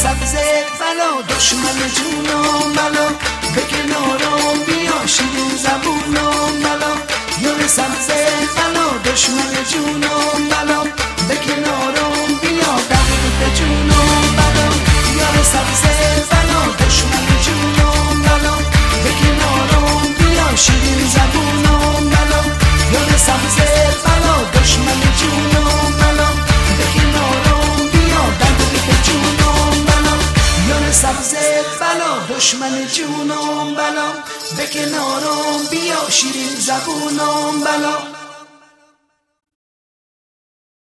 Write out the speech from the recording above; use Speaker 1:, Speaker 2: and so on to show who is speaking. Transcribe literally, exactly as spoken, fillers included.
Speaker 1: سبز بلا دشمن جونم بلا به کنارم بیا شیرین زبونم بلا یار سبز بلا دشمن جونم بلا به کنارم بیا دقیق جونم بلا یار سبز بلا دشمن جونم بلا به کنارم بیا شیرین زبونم بلا یار سبز بلا دشمن جونم بلا به کنارم بیا دقیق جونم بلا یار سبز بلا دشمن جونم بلا به کنارم بیا شیرین زبونم بلا